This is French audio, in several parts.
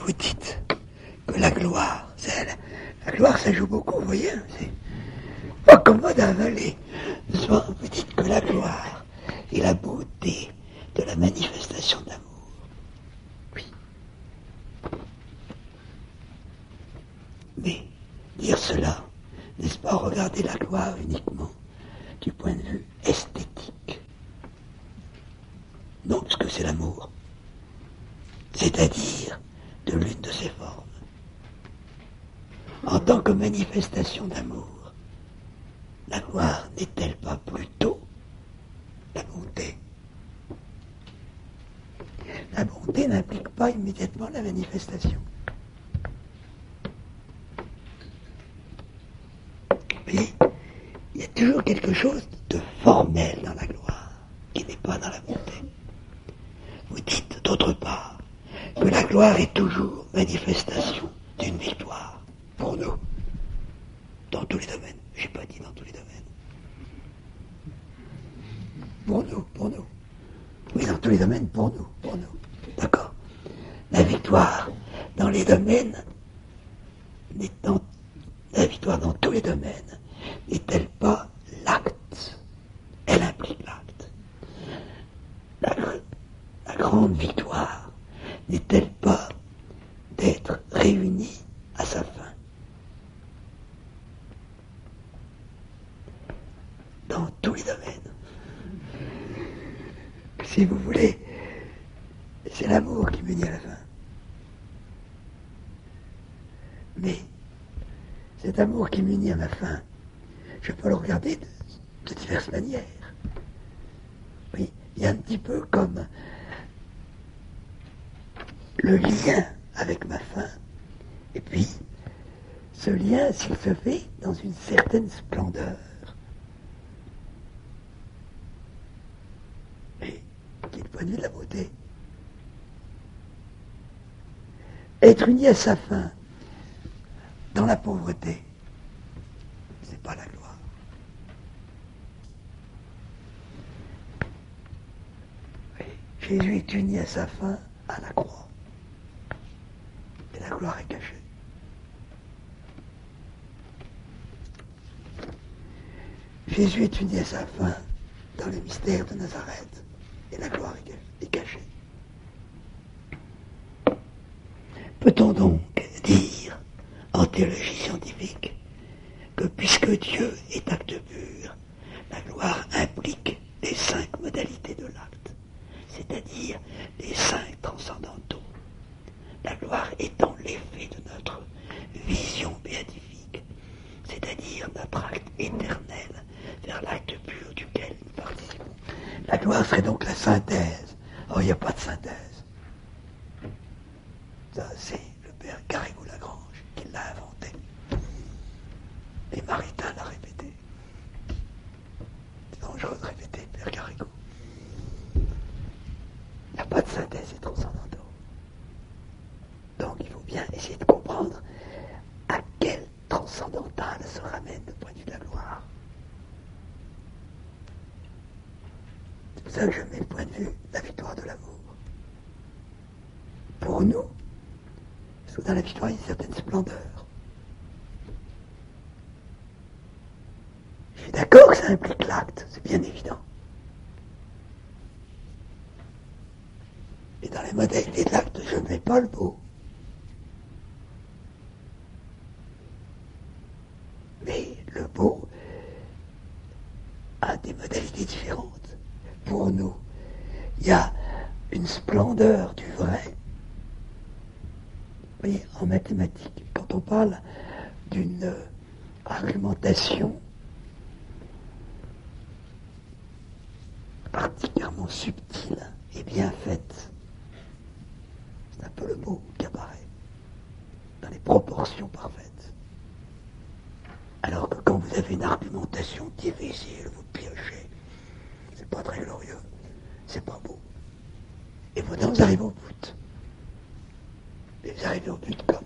vous dites que la gloire, la gloire ça joue beaucoup, vous voyez, c'est pas commode à avaler. Vous dites que la gloire est la beauté de la manifestation d'amour. Oui. Mais dire cela, n'est-ce pas regarder la gloire uniquement du point de vue esthétique? Non, parce que c'est l'amour. C'est-à-dire de l'une de ses formes. En tant que manifestation d'amour, la gloire n'est-elle pas plutôt la bonté? La bonté n'implique pas immédiatement la manifestation. Mais il y a toujours quelque chose de formel dans la gloire, qui n'est pas dans la bonté. Vous dites d'autre part que la gloire est toujours manifestation d'une victoire pour nous, dans tous les domaines. Je n'ai pas dit dans tous les domaines. Pour nous. Oui, dans tous les domaines, pour nous. D'accord. La victoire dans les domaines, la victoire dans tous les domaines, n'est-elle pas l'acte? Elle implique l'acte. La grande victoire n'est-elle pas d'être réunie à sa fin? Dans tous les domaines. Si vous voulez, c'est l'amour qui m'unit à la fin. Mais cet amour qui m'unit à ma fin, je peux le regarder de diverses manières. Oui, il y a un petit peu comme le lien avec ma fin. Et puis, ce lien, s'il se fait dans une certaine splendeur, et qui est le point de vue de la beauté. Être uni à sa fin dans la pauvreté, c'est pas la gloire. Oui, Jésus est uni à sa fin à la croix. Et la gloire est cachée. Jésus est uni à sa fin dans le mystère de Nazareth. Et la gloire est cachée. Peut-on donc dire, en théologie scientifique, que puisque Dieu est acte pur, la gloire implique les 5 modalités de l'acte, c'est-à-dire les 5 transcendantaux, la gloire étant l'effet de notre vision béatifique, c'est-à-dire notre acte éternel vers l'acte pur duquel nous participons. La gloire serait donc la synthèse. Or, il n'y a pas de synthèse. Ça, c'est le père Garrigou-Lagrange qui l'a inventé. Et Maritain l'a répété. C'est dangereux de répéter, père Garrigou. Il n'y a pas de synthèse et transcendantaux. Donc, il faut bien essayer de comprendre à quel transcendantal se ramène le point de vue de la gloire. C'est pour ça que je mets le point de vue de la victoire de l'amour. Pour nous, parce que dans la victoire, il y a une certaine splendeur. Je suis d'accord que ça implique l'acte, c'est bien évident. Et dans les modalités de l'acte, je ne mets pas le beau. Mais le beau a des modalités différentes. Pour nous, il y a une splendeur du vrai. Vous voyez, en mathématiques, quand on parle d'une argumentation particulièrement subtile et bien faite, c'est un peu le mot qui apparaît, dans les proportions parfaites. Alors que quand vous avez une argumentation difficile, vous piochez, c'est pas très glorieux, c'est pas beau. Et vous arrivez au bout. Et vous arrivez au but commun.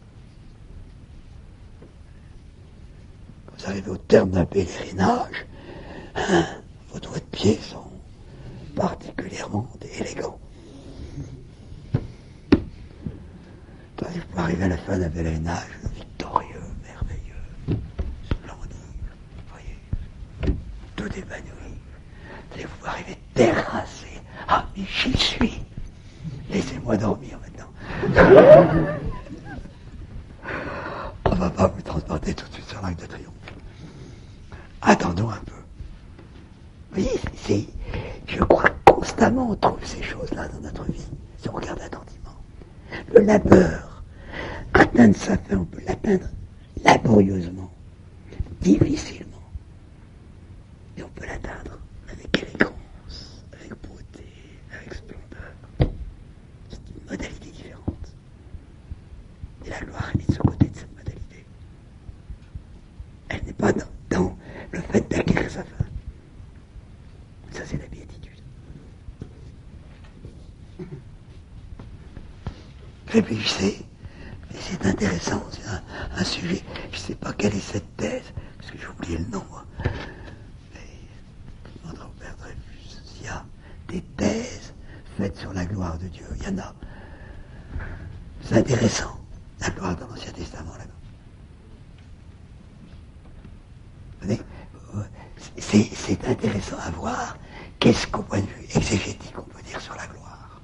Quand vous arrivez au terme d'un pèlerinage, vos doigts de pied sont particulièrement élégants. il faut arriver à la fin d'un pèlerinage victorieux, merveilleux, splendide, voyez, tout épanoui. Et vous arrivez terrassé. Ah, mais j'y suis. Laissez-moi dormir maintenant. On ne va pas vous transporter tout de suite sur l'Arc de Triomphe. Attendons un peu. Vous voyez, je crois que constamment on trouve ces choses-là dans notre vie, si on regarde attentivement. Le labeur, atteindre sa fin, on peut l'atteindre laborieusement, difficilement. Et on peut l'atteindre avec élégance, avec beauté, avec splendeur. C'est une modalité différente. Et la gloire, elle est de ce côté de cette modalité. Elle n'est pas dans le fait d'acquérir sa fin. Ça, c'est la béatitude. Réfléchissez, mais c'est intéressant, c'est un sujet. Je ne sais pas quelle est cette thèse, parce que j'ai oublié le nom. Mais notre Père Dreyfus, s'il y a des thèses faites sur la gloire de Dieu, il y en a. C'est intéressant, la gloire dans l'Ancien Testament, là. C'est intéressant à voir qu'est-ce qu'au point de vue exégétique on peut dire sur la gloire.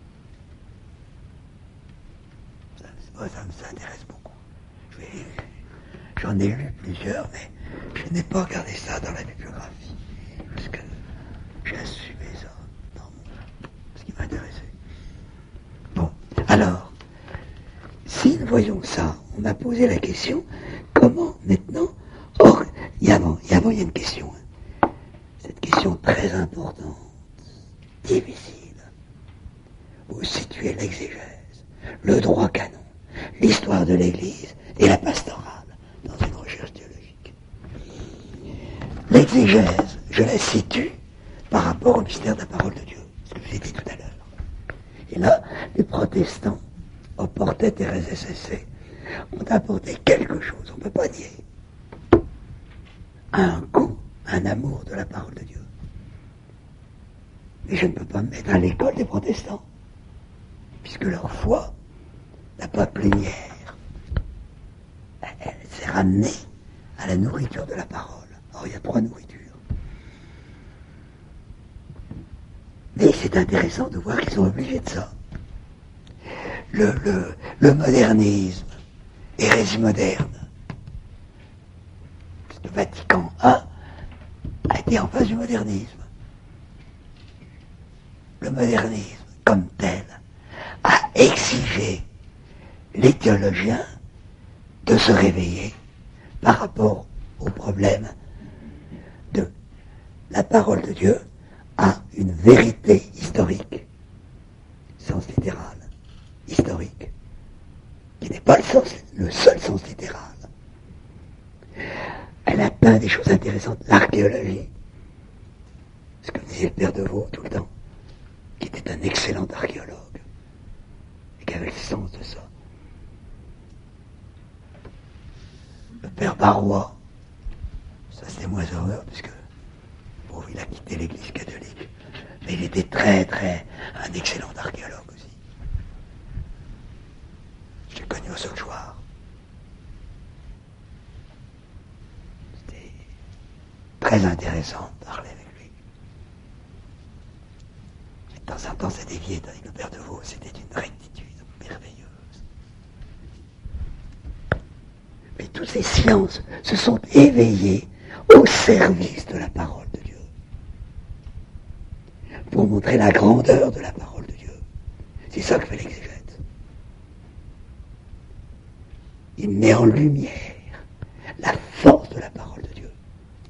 Ça m'intéresse beaucoup. J'en ai lu plusieurs, mais je n'ai pas regardé ça dans la bibliographie, parce que j'ai assumé ça dans ce qui m'intéressait. Bon, alors, si nous voyons ça, on m'a posé la question, comment maintenant, il y a une question, cette question très importante, difficile, où situer l'exégèse, le droit canon, l'histoire de l'Église et la pastorale dans une recherche théologique. L'exégèse, je la situe par rapport au mystère de la parole de Dieu, ce que je vous ai dit tout à l'heure. Et là, les protestants, au portet Thérèse SSC, ont apporté quelque chose, on ne peut pas nier, un goût, un amour de la parole de Dieu. Mais je ne peux pas me mettre à l'école des protestants, puisque leur foi n'a pas plénière. Elle s'est ramenée à la nourriture de la parole. Or, il y a 3 nourritures. Mais c'est intéressant de voir qu'ils sont obligés de ça. Le modernisme, hérésie moderne, le Vatican I a été en face du modernisme. Le modernisme, comme tel, a exigé les théologiens de se réveiller par rapport au problème de la parole de Dieu a une vérité historique, sens littéral, historique, qui n'est pas le seul sens littéral. Elle a peint des choses intéressantes, l'archéologie, ce que disait le père de Vaux tout le temps, qui était un excellent archéologue, et qui avait le sens de ça. Le père Barrois, ça c'était moins heureux, puisque bon, il a quitté l'église catholique, mais il était un excellent archéologue aussi. Je l'ai connu au Saulchoir. C'était très intéressant de parler avec lui. Et de temps en temps, ça déviait avec le père de Vaux, c'était une rectitude merveilleuse. Mais toutes ces sciences se sont éveillées au service de la parole de Dieu. Pour montrer la grandeur de la parole de Dieu. C'est ça que fait l'exégète. Il met en lumière la force de la parole de Dieu.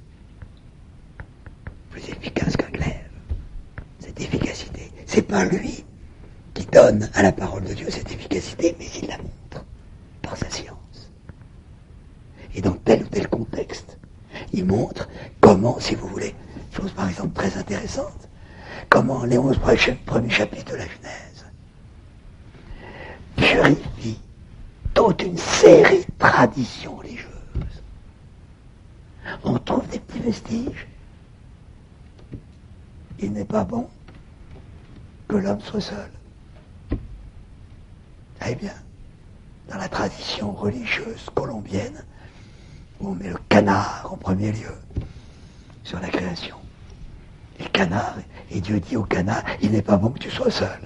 Plus efficace qu'un glaive. Cette efficacité. C'est pas lui qui donne à la parole de Dieu cette efficacité, mais il la montre par sa science. Et dans tel ou tel contexte, il montre comment, si vous voulez, chose par exemple très intéressante, comment les 11 premiers chapitres de la Genèse purifient toute une série de traditions religieuses. On trouve des petits vestiges. Il n'est pas bon que l'homme soit seul. Eh bien, dans la tradition religieuse colombienne, où on met le canard en premier lieu sur la création. Et canard, et Dieu dit au canard, il n'est pas bon que tu sois seul.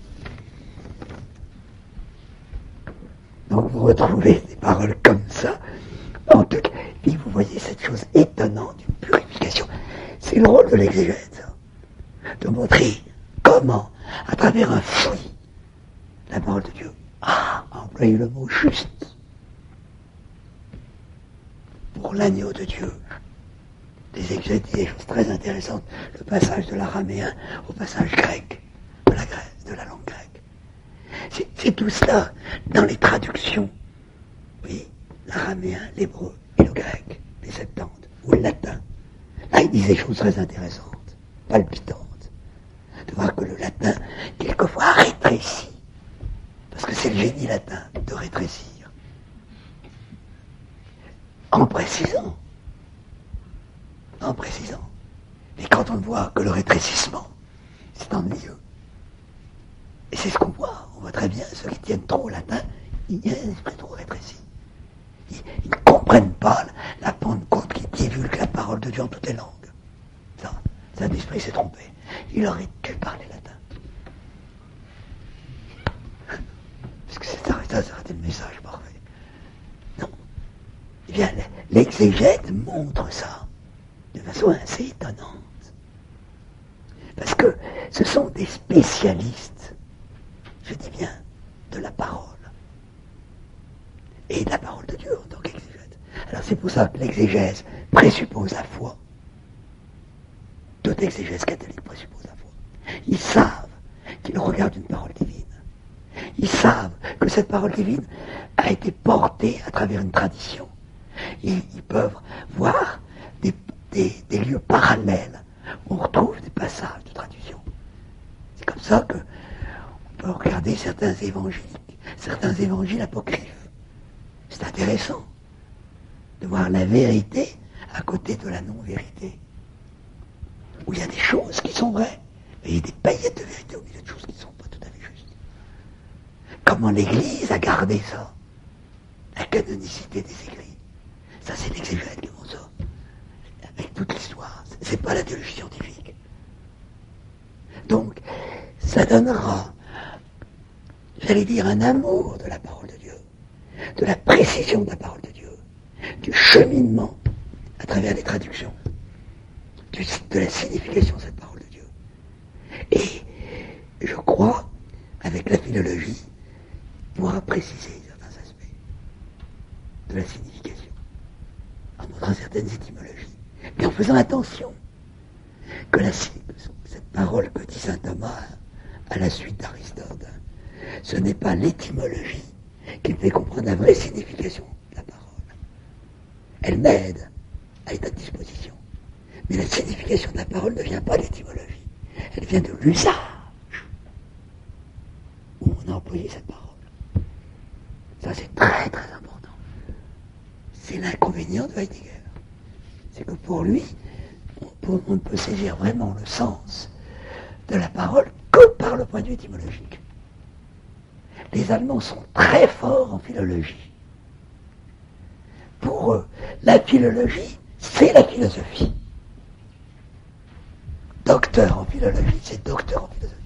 Donc vous retrouvez des paroles comme ça, en tout cas, puis vous voyez cette chose étonnante d'une purification. C'est le rôle de l'exégèse, de montrer comment, à travers un fruit, la parole de Dieu a employé le mot juste pour l'agneau de Dieu. Des exégètes disent des choses très intéressantes, le passage de l'araméen au passage grec, de la langue grecque. C'est tout cela dans les traductions. Oui, l'araméen, l'hébreu et le grec, les Septante, ou le latin. Là, ils disent des choses très intéressantes, palpitantes. De voir que le latin, quelquefois, rétrécit. Parce que c'est le génie latin de rétrécir. En précisant. Et quand on voit que le rétrécissement, c'est ennuyeux. Et c'est ce qu'on voit. On voit très bien ceux qui tiennent trop au latin, ils ont un esprit trop rétréci. Ils ne comprennent pas la Pentecôte qui divulgue la parole de Dieu en toutes les langues. Ça, Saint-Esprit s'est trompé. Il aurait dû parler latin. Parce que ça aurait été le message parfait. Non. Eh bien, l'exégète montre ça de façon assez étonnante. Parce que ce sont des spécialistes, je dis bien, de la parole. Et de la parole de Dieu en tant qu'exégète. Alors c'est pour ça que l'exégèse présuppose la foi. Toute exégèse catholique présuppose la foi. Ils savent qu'ils regardent une parole divine. Ils savent que cette parole divine a été portée à travers une tradition. Et ils peuvent voir des lieux parallèles où on retrouve des passages de traduction. C'est comme ça qu'on peut regarder certains évangiles apocryphes. C'est intéressant de voir la vérité à côté de la non-vérité. Où il y a des choses qui sont vraies, mais il y a des paillettes de vérité au milieu de choses qui ne sont pas tout à fait justes. Comment l'Église a gardé ça, la canonicité des écrits. Ça, c'est l'exégète qui montre ça. Avec toute l'histoire. C'est pas la théologie scientifique. Donc, ça donnera, j'allais dire, un amour de la parole de Dieu, de la précision de la parole de Dieu, du cheminement à travers les traductions, de la signification de cette parole de Dieu. Et je crois, avec la philologie, pouvoir préciser certains aspects de la signification, en montrant certaines étymologies, mais en faisant attention que cette parole que dit saint Thomas à la suite d'Aristote, ce n'est pas l'étymologie qui me fait comprendre la vraie signification de la parole. Elle m'aide à être à disposition. Mais la signification de la parole ne vient pas de l'étymologie. Elle vient de l'usage où on a employé cette parole. Ça, c'est très très important. C'est l'inconvénient de Heidegger. C'est que pour lui, on ne peut saisir vraiment le sens de la parole que par le point de vue étymologique. Les Allemands sont très forts en philologie. Pour eux, la philologie, c'est la philosophie. Docteur en philologie, c'est docteur en philosophie.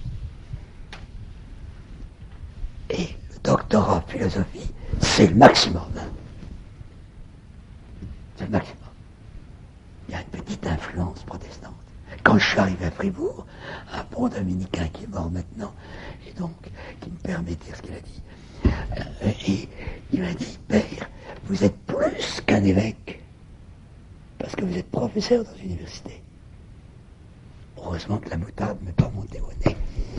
Et le doctorat en philosophie, c'est le maximum. C'est le maximum. Il y a une petite influence protestante. Quand je suis arrivé à Fribourg, un bon dominicain qui est mort maintenant, et donc qui me permet de dire ce qu'il a dit, et il m'a dit, Père, vous êtes plus qu'un évêque, parce que vous êtes professeur dans une université. Heureusement que la moutarde ne m'est pas montée au nez.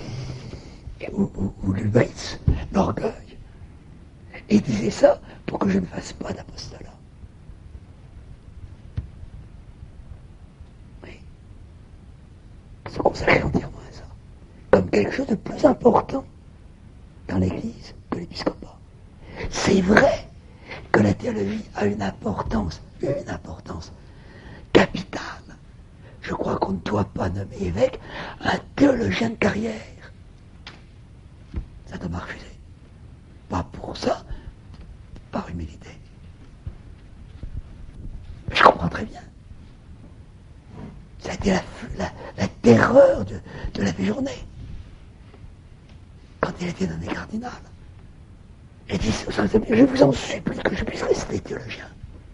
Ou l'ubris, l'orgueil. Et il disait ça pour que je ne fasse pas d'apostolat. Oui. Se consacrer entièrement à ça. Comme quelque chose de plus important dans l'Église que l'épiscopat. C'est vrai que la théologie a une importance capitale. Je crois qu'on ne doit pas nommer évêque un théologien de carrière. Ça doit m'a refusé. Pas pour ça, été la terreur de la mi-journée. Quand il était nommé cardinal. Il dit, je vous en supplie que je puisse rester théologien.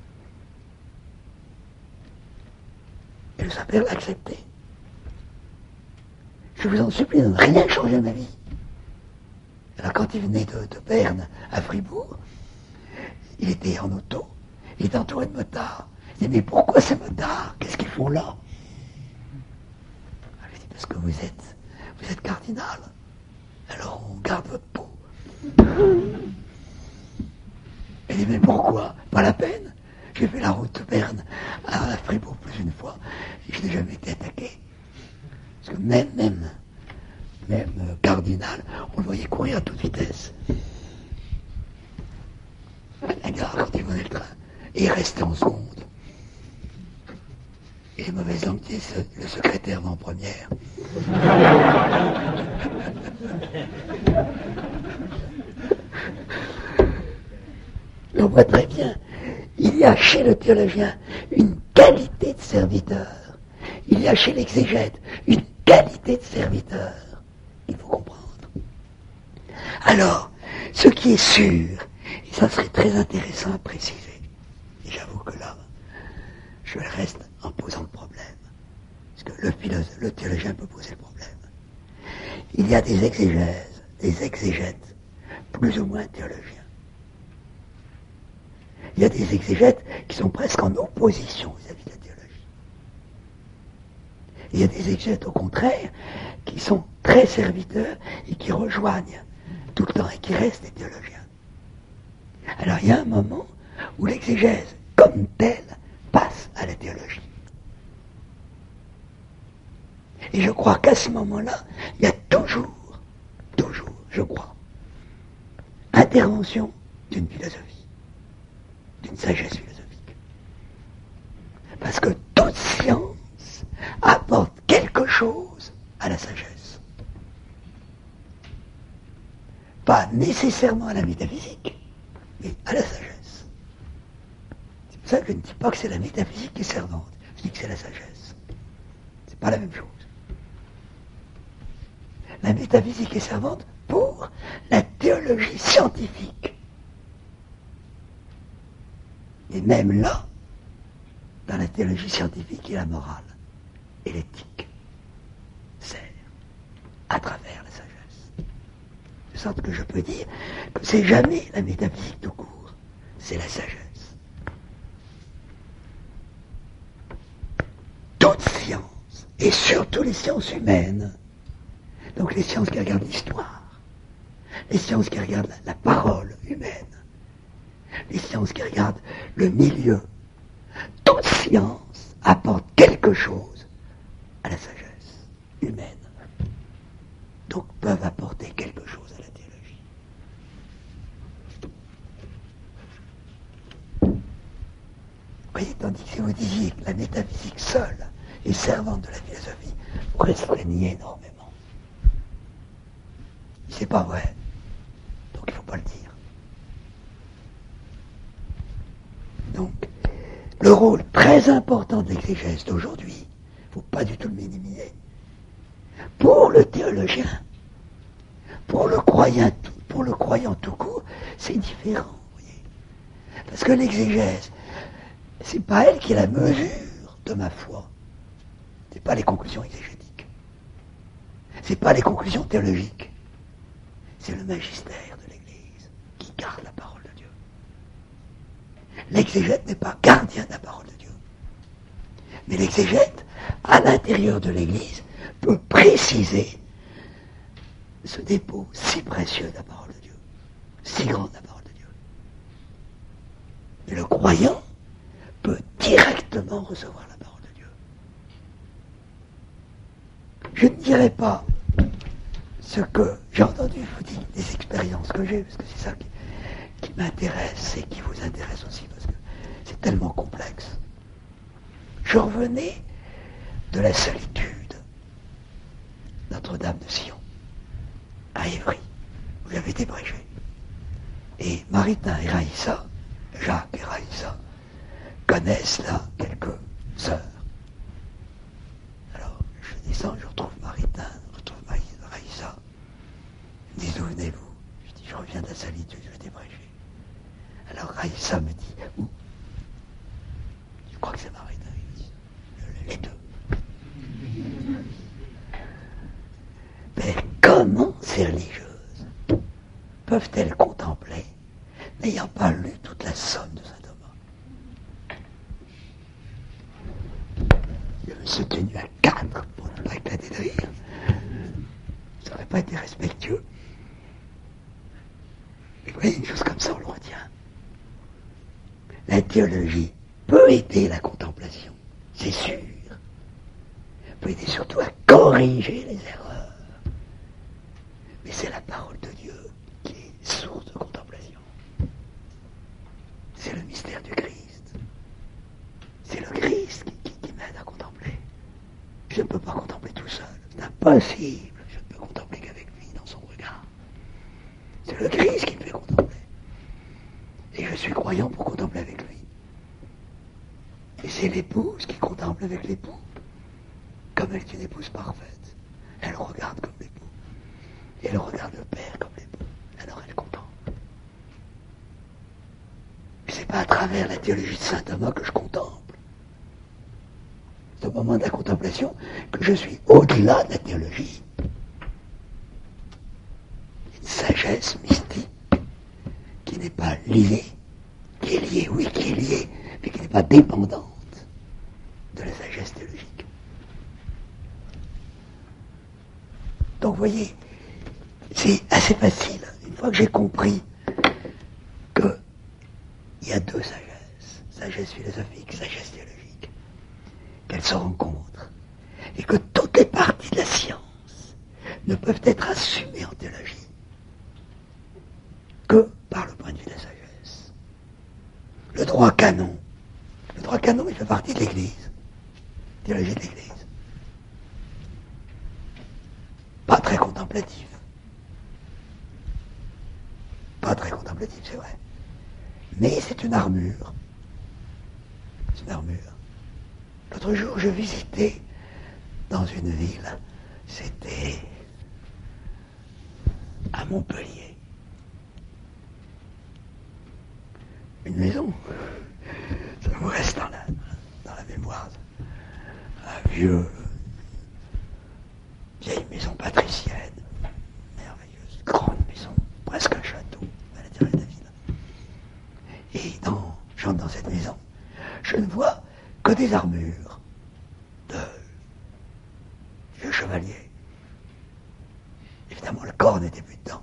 Et le Saint-Père l'a accepté. Je vous en supplie de ne rien changer à ma vie. Alors quand il venait de Berne à Fribourg, il était en auto, il était entouré de motards. Il dit, mais pourquoi ces motards? Qu'est-ce qu'ils font là? Je lui dis, parce que vous êtes cardinal. Alors on garde votre peau. Il dit, mais pourquoi? Pas la peine. J'ai fait la route de Berne à Fribourg plus d'une fois, et je n'ai jamais été attaqué. Parce que même cardinal, on le voyait courir à toute vitesse. La gare, quand il venait le train, et il restait en seconde. Et les mauvaises langues disent, le secrétaire va en première. On voit très bien, il y a chez le théologien une qualité de serviteur. Il y a chez l'exégète une qualité de serviteur. Il faut comprendre. Alors, ce qui est sûr, et ça serait très intéressant à préciser, et j'avoue que là, je reste en posant le problème, parce que le théologien peut poser le problème. Il y a des exégèses, des exégètes, plus ou moins théologiens. Il y a des exégètes qui sont presque en opposition vis-à-vis de la théologie. Il y a des exégètes, au contraire, qui sont très serviteurs et qui rejoignent tout le temps et qui restent des théologiens. Alors il y a un moment où l'exégèse, comme telle, passe à la théologie. Et je crois qu'à ce moment-là, il y a toujours, je crois, intervention d'une philosophie, d'une sagesse philosophique. Parce que toute science apporte quelque chose à la sagesse. Pas nécessairement à la métaphysique, mais à la sagesse. C'est pour ça que je ne dis pas que c'est la métaphysique qui est servante, je dis que c'est la sagesse. C'est pas la même chose. La métaphysique est servante pour la théologie scientifique. Et même là, dans la théologie scientifique, et la morale et l'éthique sert à travers la sagesse. De sorte que je peux dire que c'est jamais la métaphysique tout court, c'est la sagesse. Toute science, et surtout les sciences humaines, donc les sciences qui regardent l'histoire, les sciences qui regardent la parole humaine, les sciences qui regardent le milieu, toute science apporte quelque chose à la sagesse humaine. Donc peuvent apporter quelque chose à la théologie. Vous voyez, tandis que si vous disiez que la métaphysique seule est servante de la philosophie, vous restreignez énormément. C'est pas vrai. Donc il ne faut pas le dire. Donc, le rôle très important de l'exégèse d'aujourd'hui, il ne faut pas du tout le minimiser. Pour le théologien, pour le croyant tout court, c'est différent, vous voyez. Parce que l'exégèse, c'est pas elle qui est la mesure de ma foi. C'est pas les conclusions exégétiques. C'est pas les conclusions théologiques. C'est le magistère de l'Église qui garde la parole de Dieu. L'exégète n'est pas gardien de la parole de Dieu. Mais l'exégète, à l'intérieur de l'Église, peut préciser ce dépôt si précieux de la parole de Dieu, si grand de la parole de Dieu. Et le croyant peut directement recevoir la parole de Dieu. Je ne dirai pas ce que j'ai entendu, je vous dis, des expériences que j'ai, parce que c'est ça qui m'intéresse et qui vous intéresse aussi, parce que c'est tellement complexe. Je revenais de la solitude, Notre-Dame de Sion, à Évry, où j'avais été prêché. Et Maritain et Raïssa, Jacques et Raïssa, connaissent là quelques sœurs. descends, je retrouve Maritain, je retrouve Raïssa. Ils me disent, où venez-vous? Je dis, je reviens de la solitude, je vais débrécher. Alors Raïssa me dit, où? Je crois que c'est Maritain. Ils me disent, les deux. Mais comment ces religieuses peuvent-elles contempler, n'ayant pas lu toute la somme de saint Thomas? Je me suis tenu à 4 pour ne pas éclater de rire. Ça n'aurait pas été respectueux. Mais vous voyez, une chose comme ça, on le retient. La théologie peut aider la contemplation, c'est sûr. Peut aider surtout à corriger les erreurs. Mais c'est la parole de Dieu qui est source de contemplation. C'est le mystère du Christ. C'est le Christ qui m'aide à contempler. Je ne peux pas contempler tout seul. C'est impossible. Je ne peux contempler qu'avec lui dans son regard. C'est le Christ qui me fait contempler. Et je suis croyant pour contempler avec lui. Et c'est l'épouse qui contemple avec l'époux. Comme elle est une épouse parfaite. Elle regarde comme l'époux. Et elle regarde le Père comme l'époux. Alors elle contemple. Mais c'est pas à travers la théologie de saint Thomas que je contemple. C'est au moment de la contemplation que je suis au-delà de la théologie. Une sagesse mystique qui n'est pas liée, qui est liée, oui, qui est liée, mais qui n'est pas dépendante de la sagesse théologique. Donc vous voyez, c'est assez facile. Une fois que j'ai compris qu'il y a deux sagesses, sagesse philosophique, sagesse théologique, qu'elles se rencontrent, et que toutes les parties de la science ne peuvent être assumées en théologie que par le point de vue de la sagesse. Le droit canon, il fait partie de l'Église, théologie de l'Église. Pas très contemplatif. Pas très contemplatif, c'est vrai. Mais c'est une armure. C'est une armure. L'autre jour, je visitais dans une ville, c'était à Montpellier. Une maison, ça me reste dans la mémoire. Un vieille maison patricienne, merveilleuse, grande maison, presque un château à l'intérieur de la ville. Et j'entre dans cette maison, je ne vois que des armures de vieux chevaliers. Évidemment, le corps n'était plus dedans.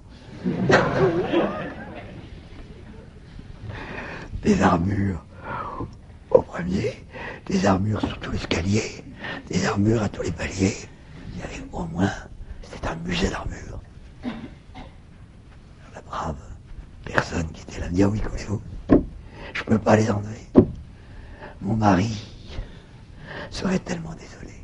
Des armures au premier, des armures sur tout l'escalier, des armures à tous les paliers. Il y avait au moins, c'était un musée d'armures. La brave personne qui était là me dit, ah oui, voulez-vous, je ne peux pas les enlever. Mon mari serait tellement désolé.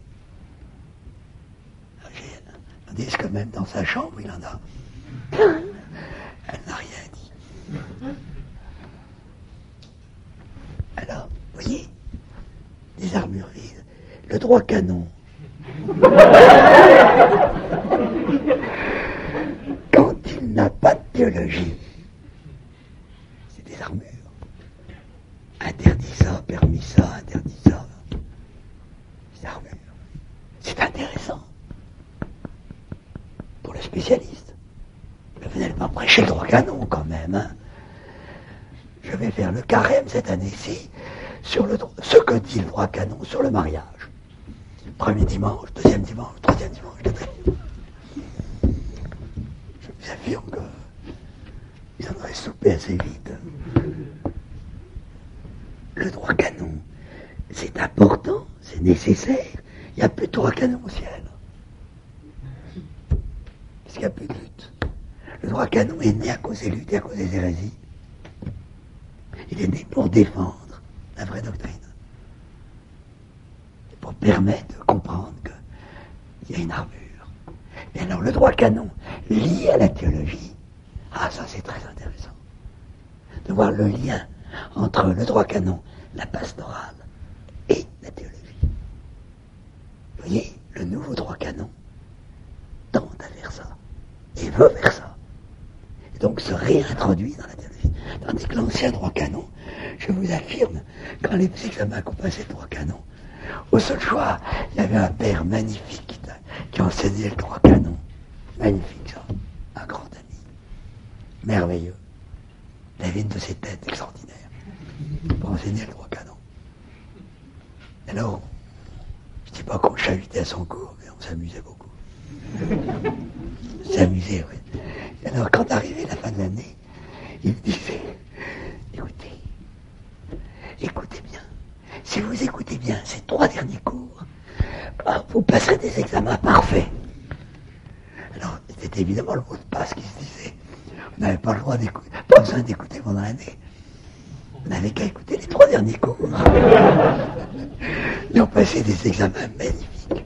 J'ai un disque même dans sa chambre, il en a. Elle n'a rien dit. Alors, vous voyez, des armures vides, le droit canon. Quand il n'a pas de théologie, c'est des armures. Interdit ça, permis ça, interdit ça. Des armures. C'est intéressant. Pour le spécialiste. Mais vous n'allez pas prêcher le droit canon quand même, hein. Je vais faire le carême cette année-ci sur ce que dit le droit canon sur le mariage. Premier dimanche, deuxième dimanche, troisième dimanche, quatrième dimanche. Je vous affirme qu'ils en auraient soupé assez vite. Le droit canon, c'est important, c'est nécessaire. Il n'y a plus de droit canon au ciel. Parce qu'il n'y a plus de lutte. Le droit canon est né à cause des luttes et à cause des hérésies. Il est né pour défendre la vraie doctrine. Et pour permettre de comprendre qu'il y a une armure. Et alors le droit canon lié à la théologie, ça c'est très intéressant. De voir le lien entre le droit canon, la pastorale et la théologie. Vous voyez, le nouveau droit canon tend à faire ça, et veut faire ça. Et donc se réintroduit dans la théologie. Tandis que l'ancien droit canon, je vous affirme, quand les examens qu'on passait le droit canon, au seul choix, il y avait un père magnifique qui enseignait le droit canon. Magnifique ça, un grand ami, merveilleux. Il avait une de ces têtes extraordinaires pour enseigner le droit canon. Et alors, je ne dis pas qu'on chahutait à son cours, mais on s'amusait beaucoup. On s'amusait, oui. Et alors, quand arrivait la fin de l'année, il me disait, écoutez bien, si vous écoutez bien ces 3 derniers cours, vous passerez des examens parfaits. Alors, c'était évidemment le mot de passe qui se disait. On n'avait pas le droit d'écouter, pas besoin d'écouter pendant l'année. On n'avait qu'à écouter les 3 derniers cours. Et on passait des examens magnifiques.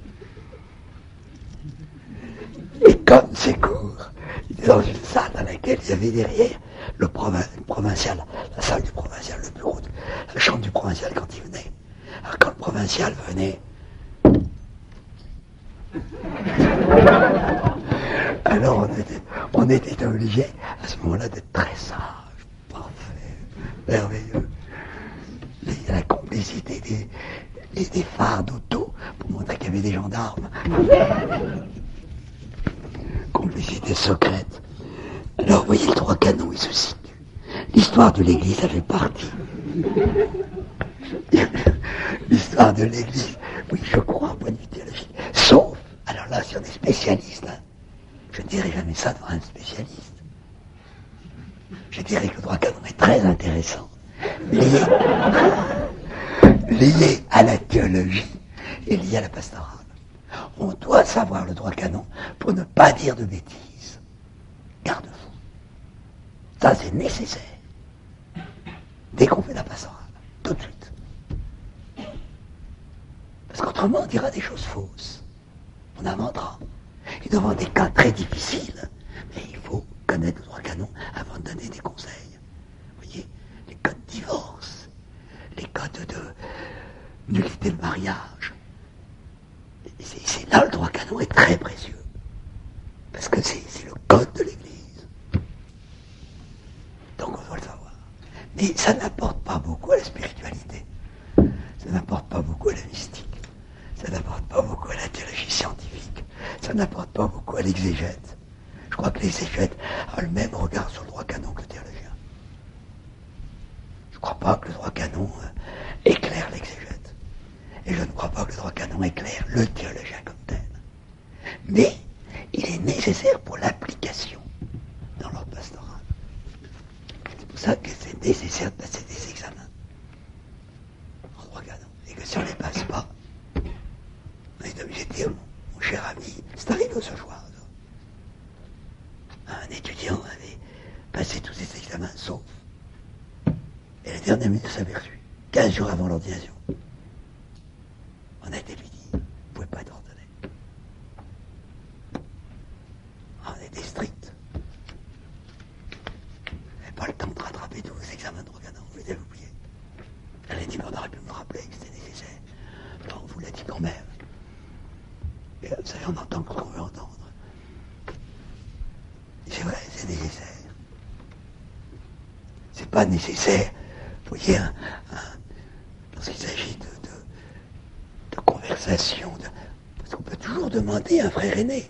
Et comme ces cours, il était dans une salle dans laquelle il y avait derrière le provincial, la salle du provincial, le bureau, la chambre du provincial quand il venait. Alors quand le provincial venait, alors on était obligé à ce moment-là d'être très sage, parfait, merveilleux. La complicité des phares d'auto pour montrer qu'il y avait des gendarmes. Complicité secrète. Alors vous voyez, le droit canon, il se situe. L'histoire de l'Église, ça fait partie. L'histoire de l'Église, oui, je crois, au point de vue théologique. Sauf, alors là, si on est spécialiste, hein, je ne dirais jamais ça devant un spécialiste. Je dirais que le droit canon est très intéressant, lié à la théologie et lié à la pastorale. On doit savoir le droit canon pour ne pas dire de bêtises. Garde-fou. Ça, c'est nécessaire. Dès qu'on fait la pastorale, tout de suite. Parce qu'autrement, on dira des choses fausses. On inventera. Et devant des cas très difficiles, mais il faut connaître le droit canon avant de donner des conseils. Vous voyez, les cas de divorce, les cas de nullité de mariage. C'est là le droit canon est très précieux. Parce que c'est le code de l'Église. Donc on doit le savoir. Mais ça n'apporte pas beaucoup à la spiritualité. Ça n'apporte pas beaucoup à la mystique. Ça n'apporte pas beaucoup à la théologie scientifique. Ça n'apporte pas beaucoup à l'exégète. Je crois que l'exégète a le même regard sur le droit canon que le théologien. Je ne crois pas que le droit canon éclaire l'exégète. Et je ne crois pas que le droit canon éclaire le théologien comme tel. Mais il est nécessaire pour l'application dans l'ordre pastoral. C'est pour ça que c'est nécessaire de passer des examens en droit canon. Et que si on ne les passe pas, on est obligé de dire, mon cher ami, c'est arrivé ce soir. Un étudiant avait passé tous ses examens, sauf. Et la dernière minute s'est aperçue, 15 jours avant l'ordination. On a été lui dit, vous ne pouvez pas être ordonné. On était strict. Vous n'avez pas le temps de rattraper tous vos examens de droit canon, vous les avez oubliés. Elle a dit, on aurait pu me rappeler que c'était nécessaire. Enfin, on vous l'a dit quand même. Et vous savez, on entend ce qu'on veut entendre. C'est vrai, c'est nécessaire. C'est pas nécessaire, vous voyez, lorsqu'il s'agit de conversation, parce qu'on peut toujours demander à un frère aîné.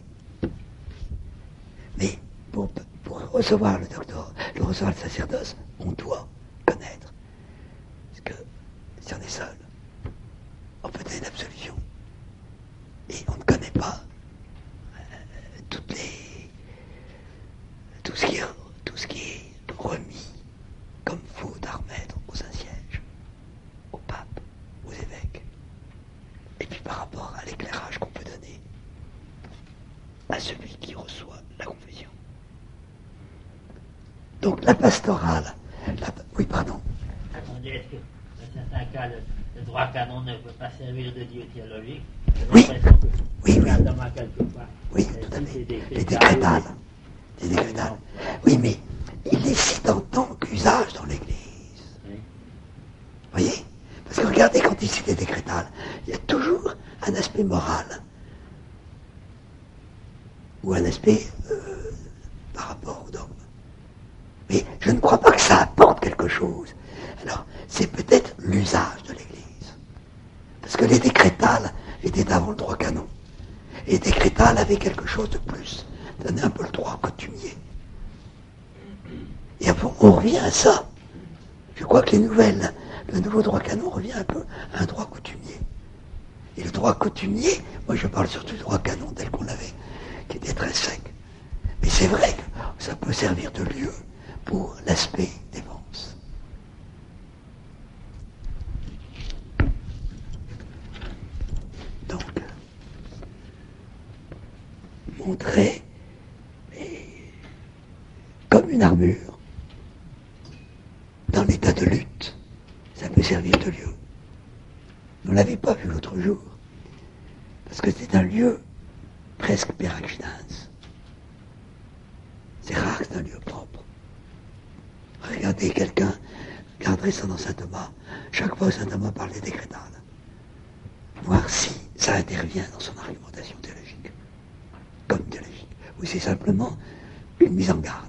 Mais pour recevoir le doctorat, recevoir le sacerdoce, on doit connaître. Parce que si on est seul, on peut donner l'absolution. Et on ne connaît pas tout ce qui est remis comme faute à remettre au Saint-Siège, au pape, aux évêques. Et puis par rapport à l'éclairage qu'on peut donner à celui qui reçoit la confession. Donc la pastorale, oui, pardon. Attendez, est-ce que dans certains cas, le droit canon ne peut pas servir de dieu théologique? Oui, oui, oui, tout à fait. Les décrétales. Les décrétales. Oui, mais il les cite en tant qu'usage dans l'Église. Oui. Vous voyez? Parce que regardez, quand il cite les décrétales, il y a toujours un aspect moral ou un aspect par rapport au dogme. Mais je ne crois pas que ça apporte quelque chose. Alors, c'est peut-être l'usage de l'Église. Parce que les décrétales étaient avant le droit canon. Et les décrétales avaient quelque chose de plus, donnaient un peu le droit coutumier. Et après, on revient à ça. Je crois que le nouveau droit canon revient un peu à un droit coutumier. Et le droit coutumier, moi je parle surtout du droit canon tel qu'on l'avait, qui était très sec. Mais c'est vrai que ça peut servir de lieu pour l'aspect défense. Donc, montrer comme une armure dans l'état de lutte, ça peut servir de lieu. On ne l'avait pas vu l'autre jour, parce que c'est un lieu presque peraxinans. C'est rare que c'est un lieu propre. Regardez, quelqu'un garderait ça dans saint Thomas, chaque fois saint Thomas parle des décrétales, voir si ça intervient dans son argumentation théologique, comme théologique, ou c'est simplement une mise en garde.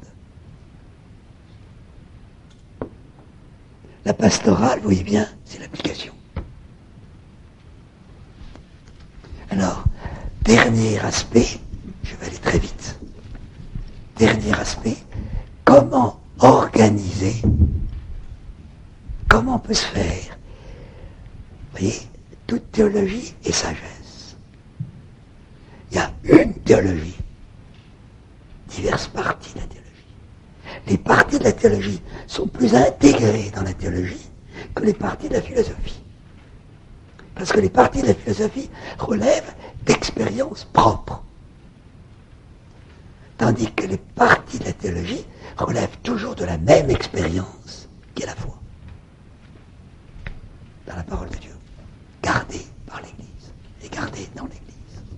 La pastorale, vous voyez bien, c'est l'application. Alors, dernier aspect, je vais aller très vite. Dernier aspect, comment organiser, comment peut se faire, vous voyez, toute théologie et sagesse. Il y a une théologie, diverses parties de la théologie. Les parties de la théologie sont plus intégrées dans la théologie que les parties de la philosophie. Parce que les parties de la philosophie relèvent d'expériences propres. Tandis que les parties de la théologie relèvent toujours de la même expérience qu'est la foi. Dans la parole de Dieu. Gardée par l'Église. Et gardée dans l'Église.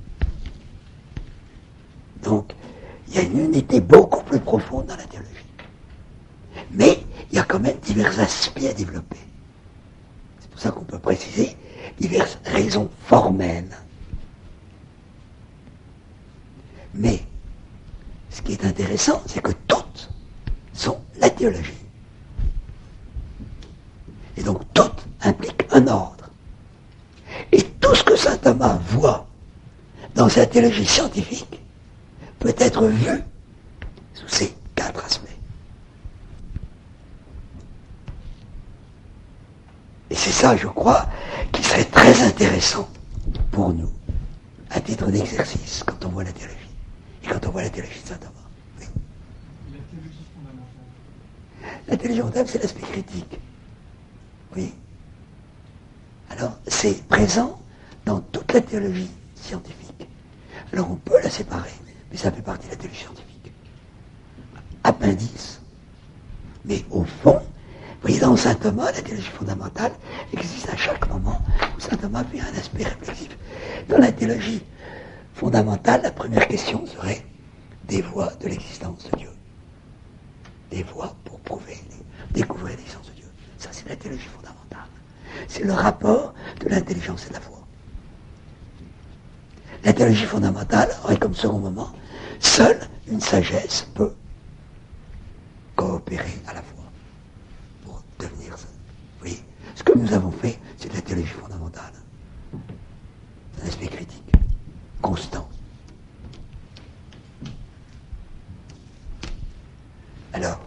Donc, il y a une unité beaucoup plus profonde dans la théologie. Mais il y a quand même divers aspects à développer. C'est pour ça qu'on peut préciser diverses raisons formelles. Mais ce qui est intéressant, c'est que toutes sont la théologie. Et donc toutes impliquent un ordre. Et tout ce que saint Thomas voit dans sa théologie scientifique peut être vu sous ces 4 aspects. Et c'est ça, je crois, qui serait très intéressant pour nous, à titre d'exercice, quand on voit la théologie. Et quand on voit la théologie de saint Thomas. Oui. La théologie fondamentale. La théologie fondamentale, c'est l'aspect critique. Oui. Alors, c'est présent dans toute la théologie scientifique. Alors, on peut la séparer, mais ça fait partie de la théologie scientifique. Appendice. Mais au fond, vous voyez, dans saint Thomas, la théologie fondamentale existe à chaque moment où saint Thomas fait un aspect réflexif. Dans la théologie fondamentale, la première question serait des voies de l'existence de Dieu. Des voies pour découvrir l'existence de Dieu. Ça, c'est la théologie fondamentale. C'est le rapport de l'intelligence et de la foi. La théologie fondamentale aurait comme second moment, seule une sagesse peut coopérer à la fois pour devenir ça. Vous voyez, ce que nous avons fait, c'est de la théologie fondamentale. C'est un aspect critique, constant. Alors,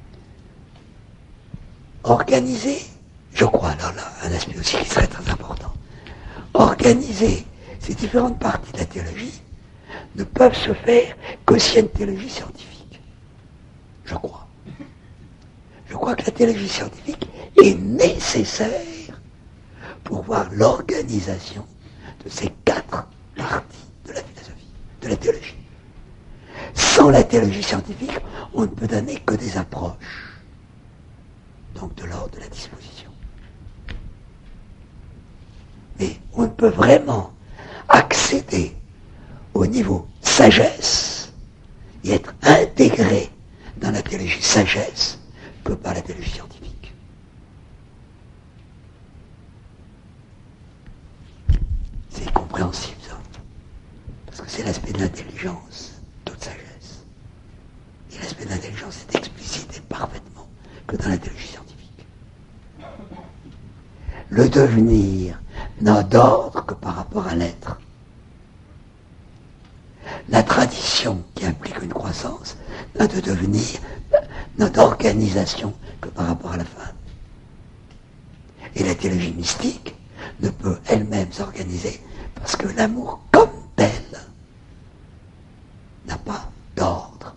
organiser, je crois, alors là, un aspect aussi qui serait très important, organiser ces différentes parties de la théologie ne peuvent se faire que s'il y a une théologie scientifique. Je crois. Je crois que la théologie scientifique est nécessaire pour voir l'organisation de ces 4 parties de la philosophie, de la théologie. Sans la théologie scientifique, on ne peut donner que des approches, donc de l'ordre de la disposition. Mais on ne peut vraiment accéder au niveau sagesse et être intégré dans la théologie sagesse que par la théologie scientifique. C'est compréhensible, ça. Parce que c'est l'aspect de l'intelligence Le devenir n'a d'ordre que par rapport à l'être. La tradition, qui implique une croissance, n'a de devenir, n'a d'organisation que par rapport à la femme. Et la théologie mystique ne peut elle-même s'organiser parce que l'amour comme tel n'a pas d'ordre.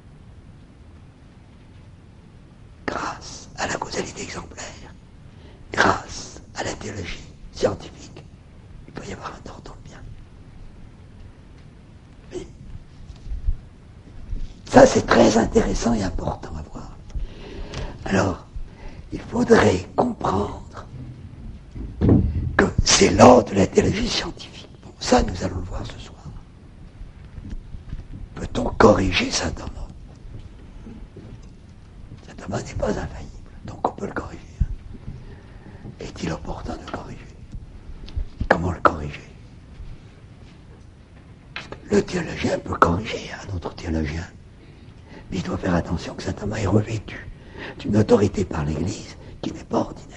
Grâce à la causalité exemplaire, grâce à la théologie scientifique, il peut y avoir un ordre dans le bien. Oui. Ça, c'est très intéressant et important à voir. Alors, il faudrait comprendre que c'est l'ordre de la théologie scientifique. Bon, ça, nous allons le voir ce soir. Peut-on corriger Saint Thomas? Saint Thomas n'est pas infaillible, donc on peut le corriger. Est-il opportun de le corriger? Comment le corriger? Parce que le théologien peut corriger un autre théologien, mais il doit faire attention que Saint Thomas est revêtu d'une autorité par l'Église qui n'est pas ordinaire.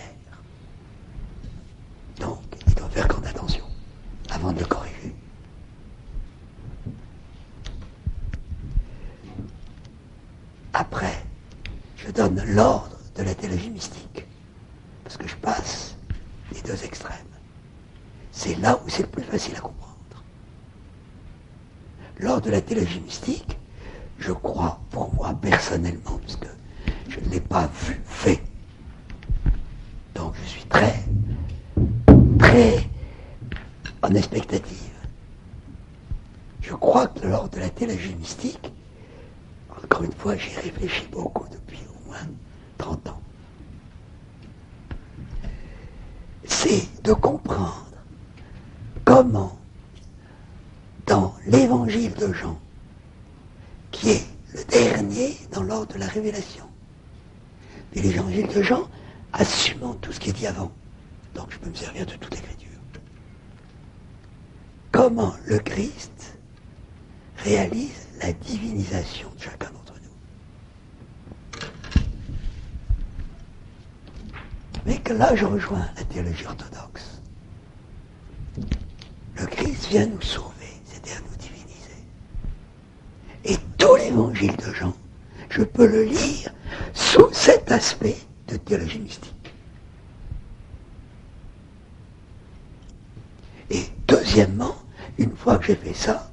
Donc, il doit faire grande attention avant de le corriger. Après, je donne l'ordre de la théologie mystique, parce que je passe les deux extrêmes. C'est là où c'est le plus facile à comprendre. L'ordre de la théologie mystique, je crois, pour moi personnellement, parce que je ne l'ai pas vu fait, donc je suis très en expectative. Je crois que l'ordre de la théologie mystique, encore une fois, j'y réfléchis beaucoup depuis au moins 30 ans, c'est de comprendre comment, dans l'évangile de Jean, qui est le dernier dans l'ordre de la révélation, mais l'évangile de Jean assumant tout ce qui est dit avant, donc je peux me servir de toute l'écriture, comment le Christ réalise la divinisation de chacun d'entre nous. Mais que là, je rejoins la théologie orthodoxe. Le Christ vient nous sauver, c'est-à-dire nous diviniser. Et tout l'évangile de Jean, je peux le lire sous cet aspect de théologie mystique. Et deuxièmement, une fois que j'ai fait ça,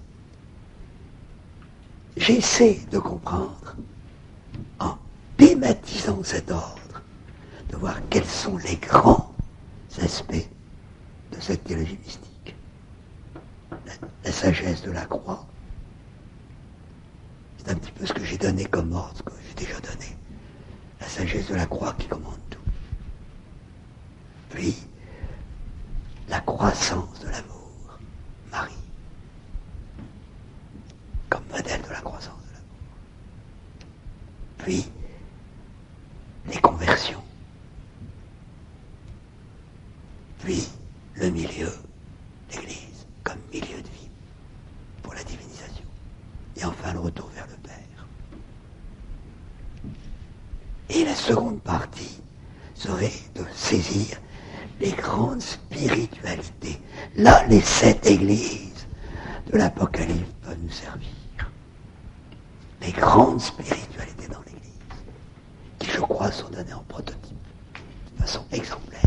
j'essaie de comprendre, en thématisant cet ordre, de voir quels sont les grands aspects de cette théologie mystique. La sagesse de la croix, c'est un petit peu ce que j'ai donné comme ordre, ce que j'ai déjà donné. La sagesse de la croix qui commande tout. Puis, la croissance de l'amour, Marie, comme modèle de la croissance de l'amour. Puis, les conversions. Puis, le milieu, l'Église, comme milieu de vie, pour la divinisation. Et enfin, le retour vers le Père. Et la seconde partie serait de saisir les grandes spiritualités. Là, les 7 églises de l'Apocalypse peuvent nous servir. Les grandes spiritualités dans l'Église, qui, je crois, sont données en prototype, de façon exemplaire.